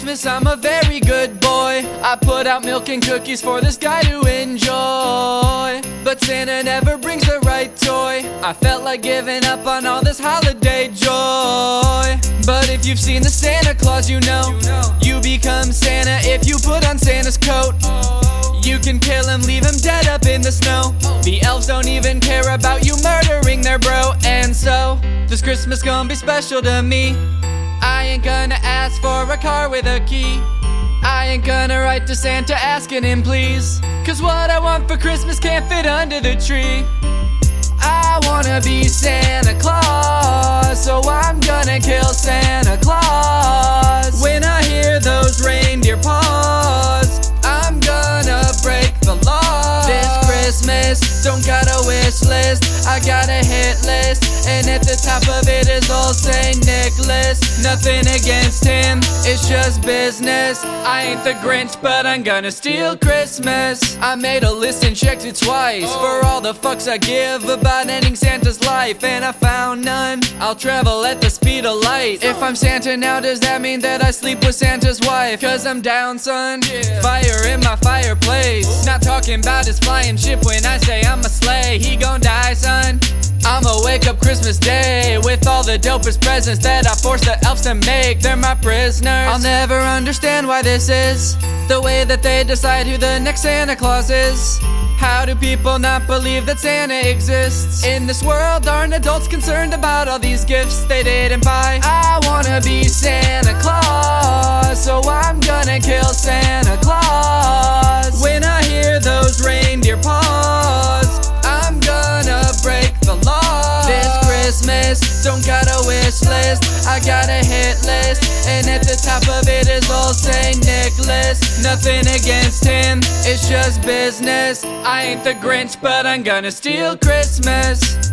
Christmas I'm a very good boy. I put out milk and cookies for this guy to enjoy, but Santa never brings the right toy. I felt like giving up on all this holiday joy. But if you've seen the Santa Claus, you know you become Santa if you put on Santa's coat. You can kill him, leave him dead up in the snow. The elves don't even care about you murdering their bro. And so, this Christmas gonna be special to me. I ain't gonna ask for a car with a key. I ain't gonna write to Santa asking him please, 'cause what I want for Christmas can't fit under the tree. I wanna be Santa Claus, so I'm gonna kill Santa Claus. When I hear those reindeer paws, I'm gonna break the law. This Christmas, don't got a wish list, I got a hit list, and at the top of it is old Saint Nicholas. Nothing against him, it's just business. I ain't the Grinch, but I'm gonna steal Christmas. I made a list and checked it twice for all the fucks I give about ending Santa's life, and I found none. I'll travel at the speed of light. If I'm Santa now, does that mean that I sleep with Santa's wife? 'Cause I'm down, son. Fire in my fireplace. Not talking about his flying ship when I say I'm a slay. He gon' die, son. I'ma wake up Christmas Day with all the dopest presents that I forced the elves to make. They're my prisoners. I'll never understand why this is the way that they decide who the next Santa Claus is. How do people not believe that Santa exists? In this world, aren't adults concerned about all these gifts they didn't buy? I wanna be Santa Claus, so I'm gonna kill Santa Claus. When I hear those reindeer paws, I'm gonna break the law. This Christmas, don't got a wish list, I got a hit list, and at the top of it is old Saint Nicholas. Nothing against him, it's just business. I ain't the Grinch, but I'm gonna steal Christmas.